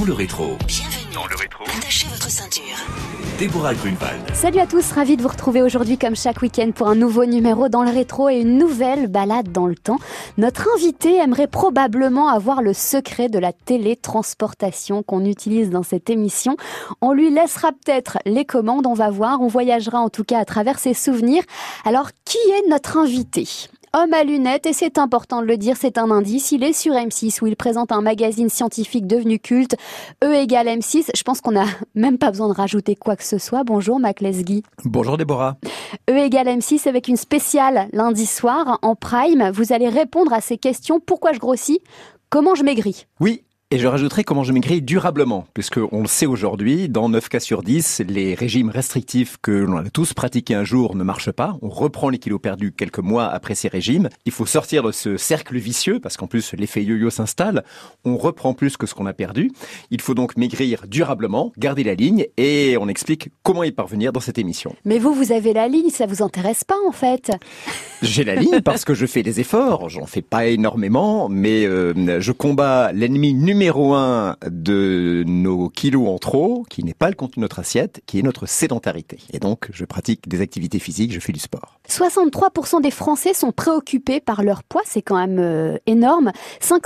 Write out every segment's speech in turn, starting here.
Dans le rétro. Bienvenue. Dans le rétro. Attachez votre ceinture. Déborah Grunewald. Salut à tous, ravi de vous retrouver aujourd'hui comme chaque week-end pour un nouveau numéro dans le rétro et une nouvelle balade dans le temps. Notre invité aimerait probablement avoir le secret de la télétransportation qu'on utilise dans cette émission. On lui laissera peut-être les commandes, on va voir, on voyagera en tout cas à travers ses souvenirs. Alors, qui est notre invité ? Homme à lunettes, et c'est important de le dire, c'est un indice. Il est sur M6 où il présente un magazine scientifique devenu culte, E égale M6. Je pense qu'on n'a même pas besoin de rajouter quoi que ce soit. Bonjour Mac Lesguy. Bonjour Déborah. E égale M6 avec une spéciale lundi soir en prime. Vous allez répondre à ces questions. Pourquoi je grossis ? Comment je maigris ? Oui. Et je rajouterai comment je maigris durablement, puisque on le sait aujourd'hui, dans 9 cas sur 10, les régimes restrictifs que l'on a tous pratiqués un jour ne marchent pas. On reprend les kilos perdus quelques mois après ces régimes. Il faut sortir de ce cercle vicieux, parce qu'en plus l'effet yo-yo s'installe. On reprend plus que ce qu'on a perdu. Il faut donc maigrir durablement, garder la ligne, et on explique comment y parvenir dans cette émission. Mais vous avez la ligne, ça vous intéresse pas en fait ? J'ai la ligne parce que je fais des efforts. J'en fais pas énormément, mais je combats l'ennemi numéro 1 de nos kilos en trop, qui n'est pas le contenu de notre assiette, qui est notre sédentarité. Et donc, je pratique des activités physiques, je fais du sport. 63% des Français sont préoccupés par leur poids, c'est quand même énorme.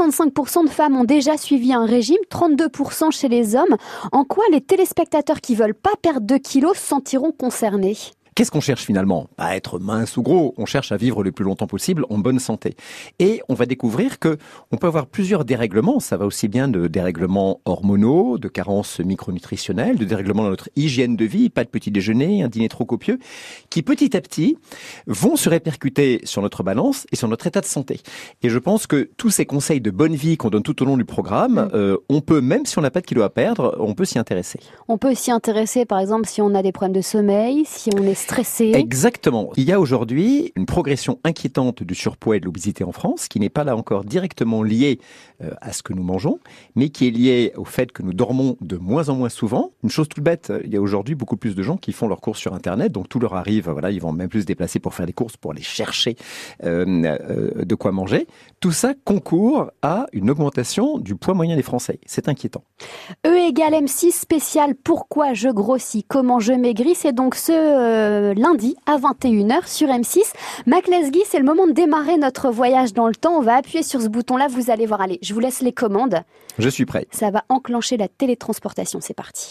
55% de femmes ont déjà suivi un régime, 32% chez les hommes. En quoi les téléspectateurs qui veulent pas perdre de kilos se sentiront concernés ? Qu'est-ce qu'on cherche finalement ? Pas à être mince ou gros, on cherche à vivre le plus longtemps possible en bonne santé. Et on va découvrir que on peut avoir plusieurs dérèglements, ça va aussi bien de dérèglements hormonaux, de carences micronutritionnelles, de dérèglements dans notre hygiène de vie, pas de petit déjeuner, un dîner trop copieux, qui petit à petit vont se répercuter sur notre balance et sur notre état de santé. Et je pense que tous ces conseils de bonne vie qu'on donne tout au long du programme, on peut, même si on n'a pas de kilos à perdre, on peut s'y intéresser. On peut s'y intéresser par exemple si on a des problèmes de sommeil, si on est stressé. Exactement. Il y a aujourd'hui une progression inquiétante du surpoids et de l'obésité en France, qui n'est pas là encore directement liée à ce que nous mangeons, mais qui est liée au fait que nous dormons de moins en moins souvent. Une chose toute bête, il y a aujourd'hui beaucoup plus de gens qui font leurs courses sur Internet, donc tout leur arrive, voilà, ils vont même plus se déplacer pour faire des courses, pour aller chercher de quoi manger. Tout ça concourt à une augmentation du poids moyen des Français. C'est inquiétant. E égale M6 spécial Pourquoi je grossis, comment je maigris, c'est donc ce lundi à 21h sur M6. Mac Lesguy, c'est le moment de démarrer notre voyage dans le temps. On va appuyer sur ce bouton-là, vous allez voir. Allez, je vous laisse les commandes. Je suis prêt. Ça va enclencher la télétransportation, c'est parti.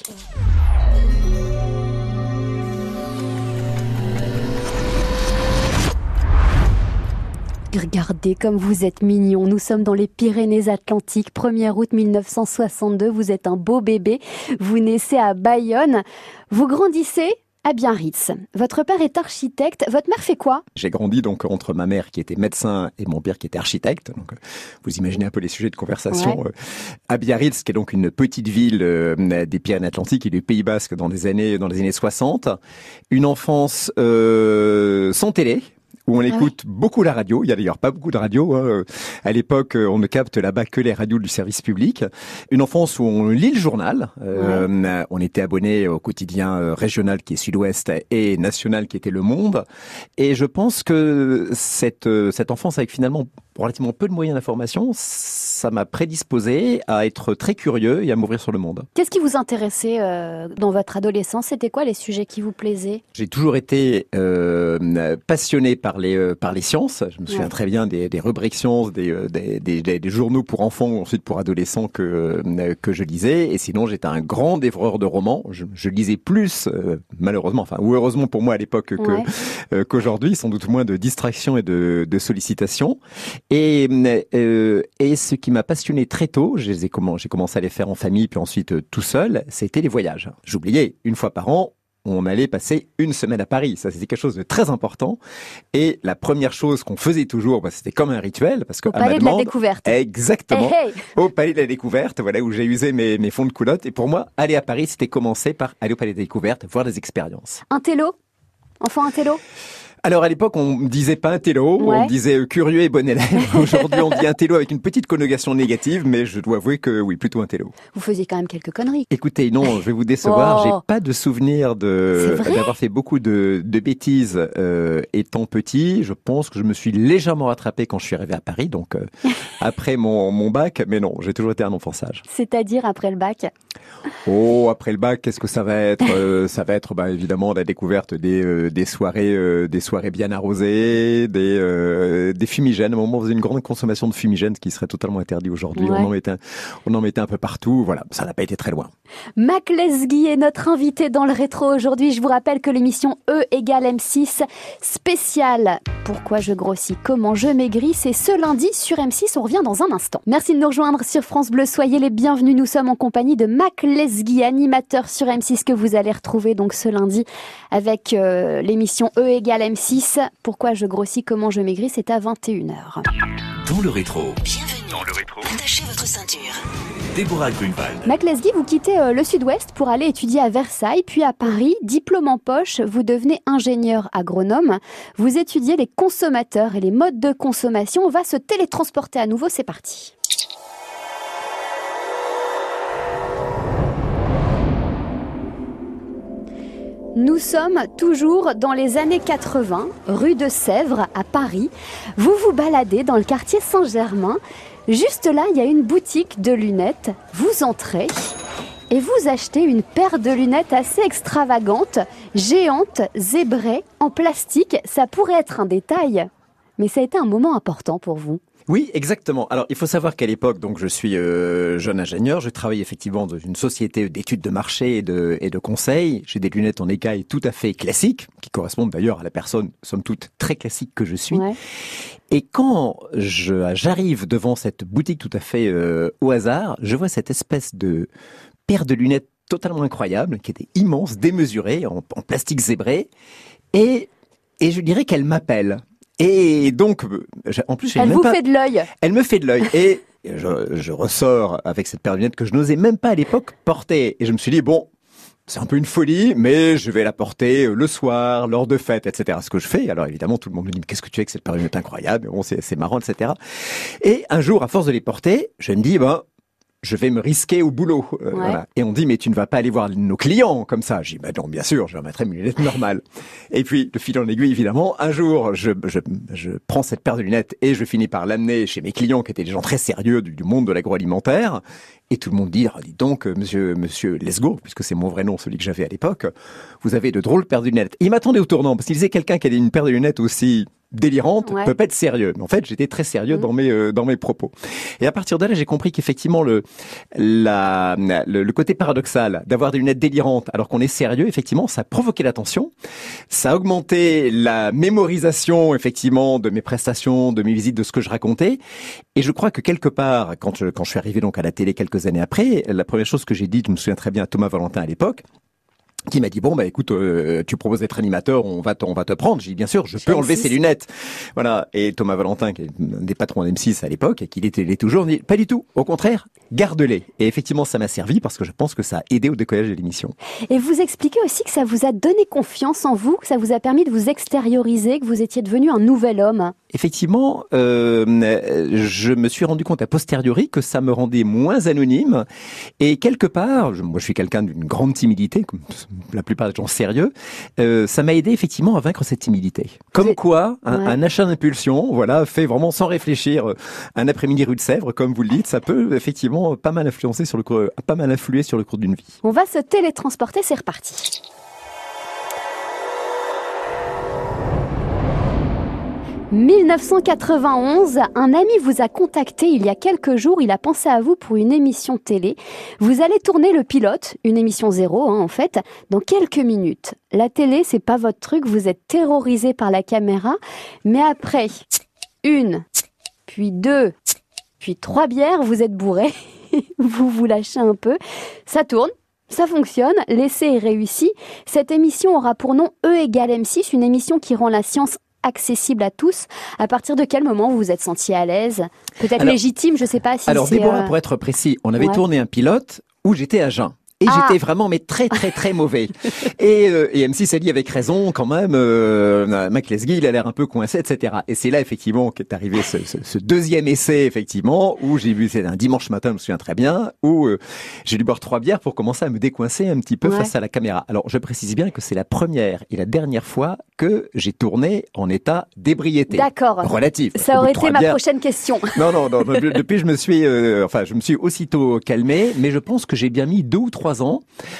Regardez comme vous êtes mignon. Nous sommes dans les Pyrénées-Atlantiques, 1er août 1962. Vous êtes un beau bébé. Vous naissez à Bayonne. Vous grandissez à Biarritz. Votre père est architecte. Votre mère fait quoi ? J'ai grandi donc entre ma mère qui était médecin et mon père qui était architecte. Donc, vous imaginez un peu les sujets de conversation. Ouais. À Biarritz, qui est donc une petite ville des Pyrénées-Atlantiques et du Pays Basque dans les années 60. Une enfance sans télé, où on écoute beaucoup la radio. Il y a d'ailleurs pas beaucoup de radio. À l'époque, on ne capte là-bas que les radios du service public. Une enfance où on lit le journal. On était abonné au quotidien régional qui est Sud-Ouest et national qui était Le Monde. Et je pense que cette enfance avec finalement relativement peu de moyens d'information, ça m'a prédisposé à être très curieux et à m'ouvrir sur le monde. Qu'est-ce qui vous intéressait dans votre adolescence ? C'était quoi les sujets qui vous plaisaient ? J'ai toujours été passionné par les sciences. Je me souviens très bien des rubriques sciences, des journaux pour enfants ou ensuite pour adolescents que je lisais. Et sinon, j'étais un grand dévoreur de romans. Je lisais plus, malheureusement, enfin ou heureusement pour moi à l'époque qu'aujourd'hui, sans doute moins de distractions et de sollicitations. Et ce qui m'a passionné très tôt, j'ai commencé à les faire en famille puis ensuite tout seul, c'était les voyages. J'oubliais, une fois par an, on allait passer une semaine à Paris. Ça, c'était quelque chose de très important. Et la première chose qu'on faisait toujours, c'était comme un rituel. Parce que, au Palais de la Découverte. Exactement. Hey, hey. Au Palais de la Découverte, voilà, où j'ai usé mes fonds de culotte. Et pour moi, aller à Paris, c'était commencer par aller au Palais de la Découverte, voir des expériences. Un télo ? Enfant un télo ? Alors à l'époque, on ne disait pas intello, Ouais. on disait curieux et bon élève. Aujourd'hui, on dit intello avec une petite connotation négative, mais je dois avouer que oui, plutôt intello. Vous faisiez quand même quelques conneries. Écoutez, non, je vais vous décevoir. Oh. J'ai pas de souvenir C'est vrai d'avoir fait beaucoup de bêtises étant petit. Je pense que je me suis légèrement rattrapé quand je suis arrivé à Paris, donc après mon bac. Mais non, j'ai toujours été un enfant sage. C'est-à-dire après le bac. Oh, après le bac, qu'est-ce que ça va être? Ça va être évidemment la découverte des soirées bien arrosées, des fumigènes. À un moment, on faisait une grande consommation de fumigènes, ce qui serait totalement interdit aujourd'hui. Ouais. On en mettait un peu partout. Voilà, ça n'a pas été très loin. Mac Lesguy est notre invité dans le rétro aujourd'hui. Je vous rappelle que l'émission E égale M6 spéciale Pourquoi je grossis, comment je maigris, c'est ce lundi sur M6. On revient dans un instant. Merci de nous rejoindre sur France Bleu. Soyez les bienvenus. Nous sommes en compagnie de Mac Lesguy, animateur sur M6 que vous allez retrouver donc ce lundi avec l'émission E égale M6. Pourquoi je grossis, comment je maigris, c'est à 21h. Dans le rétro, Bienvenue. Dans le rétro. Attachez votre ceinture. Déborah Grunewald. Mac Lesguy, vous quittez le sud-ouest pour aller étudier à Versailles, puis à Paris. Diplôme en poche, vous devenez ingénieur agronome. Vous étudiez les consommateurs et les modes de consommation. On va se télétransporter à nouveau, c'est parti. Nous sommes toujours dans les années 80, rue de Sèvres, à Paris. Vous vous baladez dans le quartier Saint-Germain. Juste là, il y a une boutique de lunettes. Vous entrez et vous achetez une paire de lunettes assez extravagante, géante, zébrée, en plastique. Ça pourrait être un détail, mais ça a été un moment important pour vous. Oui, exactement. Alors, il faut savoir qu'à l'époque, donc, je suis jeune ingénieur. Je travaille effectivement dans une société d'études de marché et de conseil. J'ai des lunettes en écaille tout à fait classiques, qui correspondent d'ailleurs à la personne, somme toute, très classique que je suis. Ouais. Et quand j'arrive devant cette boutique tout à fait au hasard, je vois cette espèce de paire de lunettes totalement incroyable, qui était immense, démesurée, en plastique zébré. Et je dirais qu'elle m'appelle. Et donc, en plus, Elle vous fait de l'œil. Elle me fait de l'œil. Et je ressors avec cette paire de lunettes que je n'osais même pas à l'époque porter. Et je me suis dit, bon, c'est un peu une folie, mais je vais la porter le soir, lors de fêtes, etc. Ce que je fais. Alors évidemment, tout le monde me dit, mais qu'est-ce que tu fais avec cette paire de lunettes incroyable? Bon, c'est marrant, etc. Et un jour, à force de les porter, je me dis, je vais me risquer au boulot. Voilà. Et on dit, mais tu ne vas pas aller voir nos clients comme ça. Je dis, non, bien sûr, je remettrai mes lunettes normales. Et puis, de fil en aiguille, évidemment, un jour, je prends cette paire de lunettes et je finis par l'amener chez mes clients qui étaient des gens très sérieux du monde de l'agroalimentaire. Et tout le monde dit, dis donc, monsieur Lesgourd, puisque c'est mon vrai nom, celui que j'avais à l'époque, vous avez de drôles paires de lunettes. Et il m'attendait au tournant, parce qu'il disait quelqu'un qui avait une paire de lunettes aussi délirante, peut pas être sérieux. Mais en fait, j'étais très sérieux dans mes propos. Et à partir de là, j'ai compris qu'effectivement, le côté paradoxal d'avoir des lunettes délirantes alors qu'on est sérieux, effectivement, ça a provoqué l'attention. Ça a augmenté la mémorisation, effectivement, de mes prestations, de mes visites, de ce que je racontais. Et je crois que quelque part, quand je suis arrivé donc à la télé quelques années après, la première chose que j'ai dit, je me souviens très bien à Thomas Valentin à l'époque, qui m'a dit, écoute, tu proposes d'être animateur, on va te prendre. J'ai dit, bien sûr, je peux enlever ces lunettes. Voilà. Et Thomas Valentin, qui est un des patrons d'M6 à l'époque, et qui l'est toujours, dit, pas du tout. Au contraire, garde-les. Et effectivement, ça m'a servi parce que je pense que ça a aidé au décollage de l'émission. Et vous expliquez aussi que ça vous a donné confiance en vous, que ça vous a permis de vous extérioriser, que vous étiez devenu un nouvel homme. Effectivement, je me suis rendu compte a posteriori que ça me rendait moins anonyme. Et quelque part, moi je suis quelqu'un d'une grande timidité, comme la plupart des gens sérieux, ça m'a aidé effectivement à vaincre cette timidité. Comme quoi, un achat d'impulsion, fait vraiment sans réfléchir, un après-midi rue de Sèvres, comme vous le dites, ça peut effectivement pas mal influer sur le cours d'une vie. On va se télétransporter, c'est reparti. « 1991, un ami vous a contacté il y a quelques jours, il a pensé à vous pour une émission télé. Vous allez tourner le pilote, une émission 0 en fait, dans quelques minutes. La télé, c'est pas votre truc, vous êtes terrorisé par la caméra, mais après 1, puis 2, puis 3 bières, vous êtes bourré, vous vous lâchez un peu, ça tourne. Ça fonctionne, l'essai est réussi. Cette émission aura pour nom E égale M6, une émission qui rend la science accessible à tous. À partir de quel moment vous vous êtes senti à l'aise? Peut-être légitime, je ne sais pas si Alors, Déborah, pour être précis, on avait tourné un pilote où j'étais à jeun. Et j'étais vraiment mais très mauvais. Et M6 a dit avec raison quand même, Mac Lesguy, il a l'air un peu coincé, etc. Et c'est là effectivement qu'est arrivé ce deuxième essai effectivement où j'ai vu, c'est un dimanche matin, je me souviens très bien, où j'ai dû boire 3 bières pour commencer à me décoincer un petit peu face à la caméra. Alors je précise bien que c'est la première et la dernière fois que j'ai tourné en état d'ébriété. D'accord. Relative. Ça aurait été ma prochaine question. Non. Depuis je me suis aussitôt calmé, mais je pense que j'ai bien mis 2 ou 3 ans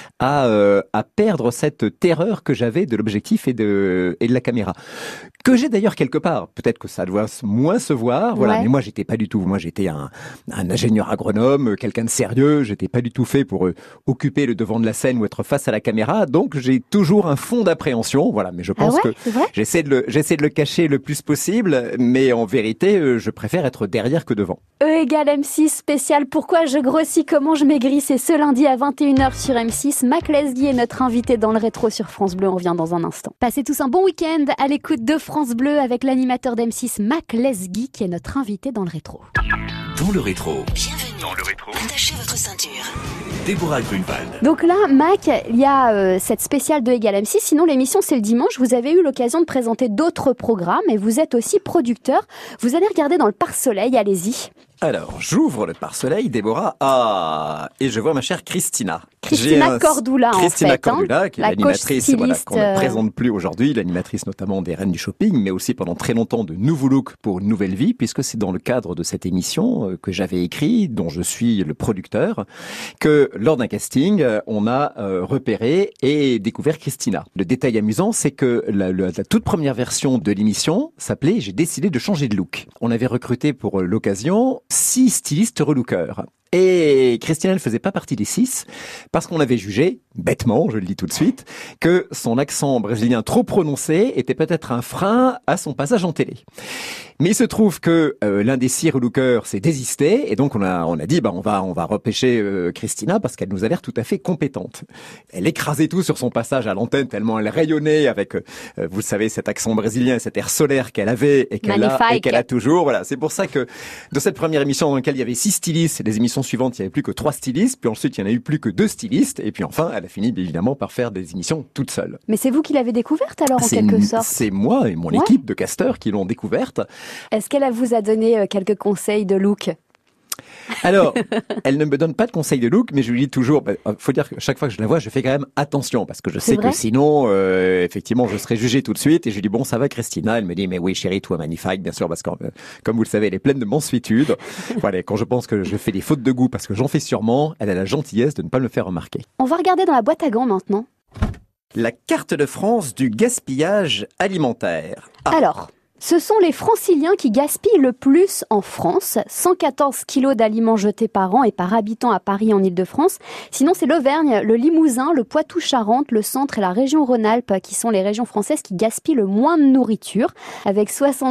à perdre cette terreur que j'avais de l'objectif et de la caméra. Que j'ai d'ailleurs quelque part. Peut-être que ça doit moins se voir. Voilà. Mais moi, j'étais pas du tout. Moi, j'étais un ingénieur agronome, quelqu'un de sérieux. J'étais pas du tout fait pour occuper le devant de la scène ou être face à la caméra. Donc, j'ai toujours un fond d'appréhension. Voilà. Mais je pense que j'essaie de le cacher le plus possible. Mais en vérité, je préfère être derrière que devant. E égale M6 spécial. Pourquoi je grossis, comment je maigris, c'est ce lundi à 21h sur M6. Mac Lesguy est notre invité dans le rétro sur France Bleu. On revient dans un instant. Passez tous un bon week-end à l'écoute de France Bleu avec l'animateur d'M6 Mac Lesguy qui est notre invité dans le rétro. Dans le rétro. Bienvenue. Dans le rétro. Attachez votre ceinture. Déborah Grunewald. Donc là, Mac, il y a cette spéciale de Égal M6. Sinon, l'émission, c'est le dimanche. Vous avez eu l'occasion de présenter d'autres programmes et vous êtes aussi producteur. Vous allez regarder dans le pare-soleil. Allez-y. Alors, j'ouvre le pare-soleil, Déborah. Ah, et je vois ma chère Christina. Cordula, Christina Cordula, qui est la l'animatrice qu'on ne présente plus aujourd'hui, l'animatrice notamment des Reines du Shopping, mais aussi pendant très longtemps de Nouveau Look pour une nouvelle vie, puisque c'est dans le cadre de cette émission que j'avais écrit, dont je suis le producteur, que lors d'un casting, on a repéré et découvert Christina. Le détail amusant, c'est que la toute première version de l'émission s'appelait « J'ai décidé de changer de look ». On avait recruté pour l'occasion 6 stylistes relookers. Et Christina ne faisait pas partie des 6 parce qu'on avait jugé, bêtement, je le dis tout de suite, que son accent brésilien trop prononcé était peut-être un frein à son passage en télé. Mais il se trouve que l'un des 6 relookers s'est désisté et donc on a dit on va repêcher Christina parce qu'elle nous a l'air tout à fait compétente. Elle écrasait tout sur son passage à l'antenne tellement elle rayonnait avec vous savez cet accent brésilien, cet air solaire qu'elle avait et qu'elle a toujours. Voilà, c'est pour ça que dans cette première émission dans laquelle il y avait 6 stylistes, les émissions suivantes il y avait plus que 3 stylistes, puis ensuite il y en a eu plus que 2 stylistes et puis enfin elle a fini évidemment par faire des émissions toute seule. Mais c'est vous qui l'avez découverte alors en quelque sorte. C'est moi et mon équipe de casteurs qui l'ont découverte. Est-ce qu'elle vous a donné quelques conseils de look ? Alors, elle ne me donne pas de conseils de look, mais je lui dis toujours, faut dire que chaque fois que je la vois, je fais quand même attention, parce que je sais que sinon, effectivement, je serais jugé tout de suite, et je lui dis, bon, ça va Christina, elle me dit, mais oui chérie, toi magnifique, bien sûr, parce que, comme vous le savez, elle est pleine de mansuétude. Voilà, quand je pense que je fais des fautes de goût, parce que j'en fais sûrement, elle a la gentillesse de ne pas me le faire remarquer. On va regarder dans la boîte à gants maintenant. La carte de France du gaspillage alimentaire. Alors, ce sont les franciliens qui gaspillent le plus en France. 114 kilos d'aliments jetés par an et par habitant à Paris en Ile-de-France. Sinon, c'est l'Auvergne, le Limousin, le Poitou-Charentes, le Centre et la région Rhône-Alpes qui sont les régions françaises qui gaspillent le moins de nourriture, avec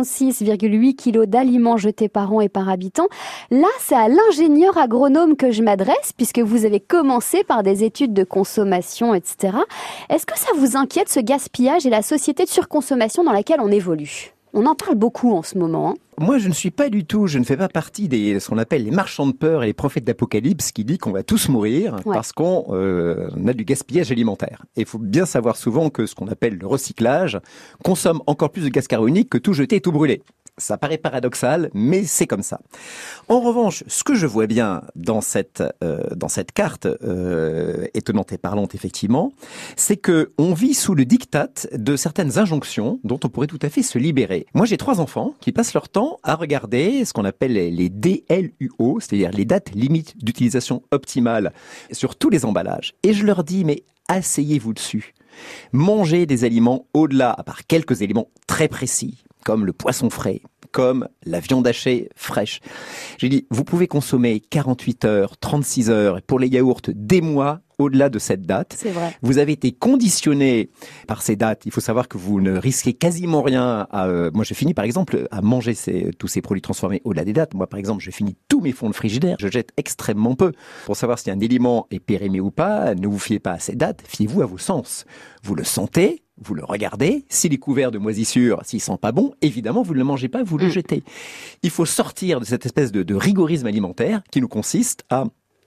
66,8 kilos d'aliments jetés par an et par habitant. Là, c'est à l'ingénieur agronome que je m'adresse, puisque vous avez commencé par des études de consommation, etc. Est-ce que ça vous inquiète, ce gaspillage et la société de surconsommation dans laquelle on évolue ? On en parle beaucoup en ce moment. Moi, je ne fais pas partie de ce qu'on appelle les marchands de peur et les prophètes d'Apocalypse qui dit qu'on va tous mourir parce qu'on a du gaspillage alimentaire. Et il faut bien savoir souvent que ce qu'on appelle le recyclage consomme encore plus de gaz carbonique que tout jeter et tout brûler. Ça paraît paradoxal, mais c'est comme ça. En revanche, ce que je vois bien dans cette carte étonnante et parlante, effectivement, c'est que on vit sous le diktat de certaines injonctions dont on pourrait tout à fait se libérer. Moi, j'ai 3 enfants qui passent leur temps à regarder ce qu'on appelle les DLUO, c'est-à-dire les dates limites d'utilisation optimale sur tous les emballages. Et je leur dis, mais asseyez-vous dessus. Mangez des aliments au-delà, à part quelques éléments très précis, comme le poisson frais, comme la viande hachée fraîche. J'ai dit, vous pouvez consommer 48 heures, 36 heures, et pour les yaourts, des mois au-delà de cette date. C'est vrai. Vous avez été conditionné par ces dates. Il faut savoir que vous ne risquez quasiment rien. Moi, je finis par exemple à manger tous ces produits transformés au-delà des dates. Moi, par exemple, je finis tous mes fonds de frigidaire. Je jette extrêmement peu. Pour savoir si un aliment est périmé ou pas, ne vous fiez pas à ces dates. Fiez-vous à vos sens. Vous le sentez, vous le regardez. S'il est couvert de moisissures, s'il sent pas bon, évidemment, vous ne le mangez pas, vous le jetez. Il faut sortir de cette espèce de rigorisme alimentaire qui nous consiste à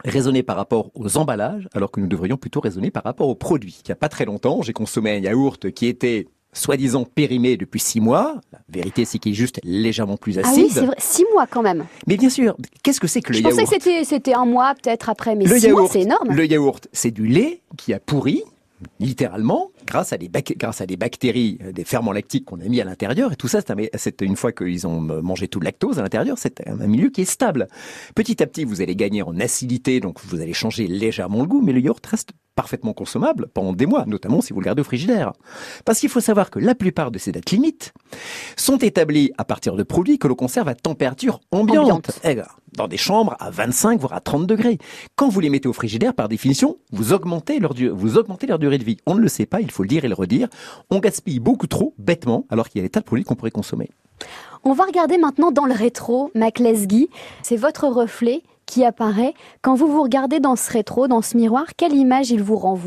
raisonner par rapport aux emballages, alors que nous devrions plutôt raisonner par rapport aux produits. Il n'y a pas très longtemps, j'ai consommé un yaourt qui était soi-disant périmé depuis 6 mois. La vérité, c'est qu'il est juste légèrement plus acide. Ah oui, c'est vrai, 6 mois quand même. Mais bien sûr, qu'est-ce que c'est que le yaourt ? Je pensais que c'était 1 mois peut-être après, mais le 6 mois, yaourt, c'est énorme. Le yaourt, c'est du lait qui a pourri, littéralement, grâce à des bactéries, des ferments lactiques qu'on a mis à l'intérieur. Et tout ça, c'est une fois qu'ils ont mangé tout le lactose à l'intérieur, c'est un milieu qui est stable. Petit à petit, vous allez gagner en acidité, donc vous allez changer légèrement le goût, mais le yaourt reste parfaitement consommable pendant des mois, notamment si vous le gardez au frigidaire. Parce qu'il faut savoir que la plupart de ces dates limites sont établies à partir de produits que l'on conserve à température ambiante. Dans des chambres à 25 voire à 30 degrés. Quand vous les mettez au frigidaire, par définition, vous augmentez leur durée de vie. On ne le sait pas, il faut le dire et le redire. On gaspille beaucoup trop, bêtement, alors qu'il y a des tas de produits qu'on pourrait consommer. On va regarder maintenant dans le rétro, Mac Lesguy. C'est votre reflet qui apparaît. Quand vous vous regardez dans ce rétro, dans ce miroir, quelle image il vous renvoie ?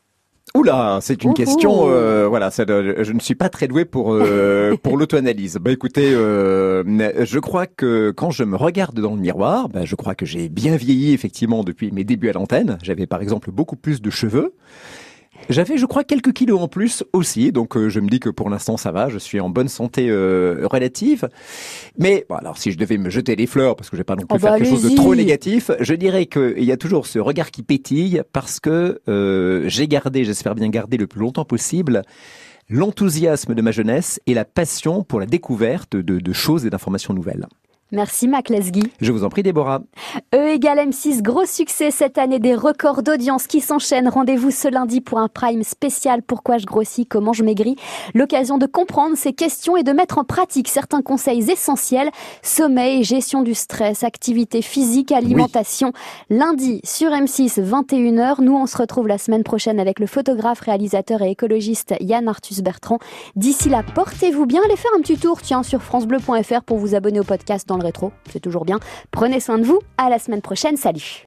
Oula, c'est une question. Je ne suis pas très doué pour l'auto-analyse. Écoutez, je crois que quand je me regarde dans le miroir, je crois que j'ai bien vieilli effectivement depuis mes débuts à l'antenne. J'avais par exemple beaucoup plus de cheveux. J'avais, je crois, quelques kilos en plus aussi, donc je me dis que pour l'instant ça va, je suis en bonne santé relative. Mais alors si je devais me jeter des fleurs, parce que je vais pas non plus faire quelque chose de trop négatif, je dirais qu'il y a toujours ce regard qui pétille parce que j'espère bien garder le plus longtemps possible, l'enthousiasme de ma jeunesse et la passion pour la découverte de choses et d'informations nouvelles. Merci Mac Lesguy. Je vous en prie Déborah. E égale M6, gros succès cette année, des records d'audience qui s'enchaînent. Rendez-vous ce lundi pour un prime spécial Pourquoi je grossis, comment je maigris. L'occasion de comprendre ces questions et de mettre en pratique certains conseils essentiels. Sommeil, gestion du stress, activité physique, alimentation. Oui. Lundi sur M6, 21h. Nous, on se retrouve la semaine prochaine avec le photographe, réalisateur et écologiste Yann Arthus Bertrand. D'ici là, portez-vous bien. Allez faire un petit tour, sur francebleu.fr pour vous abonner au podcast dans le rétro. C'est toujours bien. Prenez soin de vous. À la semaine prochaine. Salut.